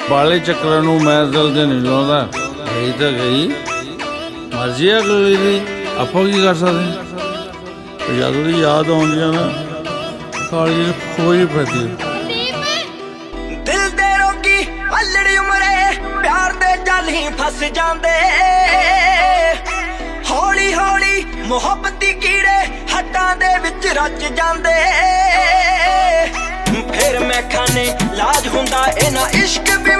ਬਾਲੇ ਚੱਕਰਾਂ ਨੂੰ ਮੈਂ ਦਿਲ ਤੇ ਨਹੀਂ ਲਾਉਂਦਾ। ਗਈ ਤਾਂ ਗਈ, ਮਰਜ਼ੀ ਆ ਅਗਲੀ ਦੀ, ਆਪਾਂ ਕੀ ਕਰ ਸਕਦੇ। ਜਦੋਂ ਦੀ ਯਾਦ ਆਉਂਦੀ ਆ ਨਾ, ਕਾਲੀ ਖੋਈ ਪੈਂਦੀ। ਦਿਲ ਦੇ ਰੋਗੀ ਅਲੜੀ ਉਮਰੇ ਪਿਆਰ ਦੇ ਜਾਲ ਹੀ ਫਸ ਜਾਂਦੇ। ਹੌਲੀ ਹੌਲੀ ਮੁਹੱਬਤੀ ਕੀੜੇ ਹੱਡਾਂ ਦੇ ਵਿੱਚ ਰਚ ਜਾਂਦੇ। ਫਿਰ ਮੈਂ ਖਾਨੇ ਲਾਜ ਹੁੰਦਾ ਇਹਨਾਂ ਇਸ਼ਕ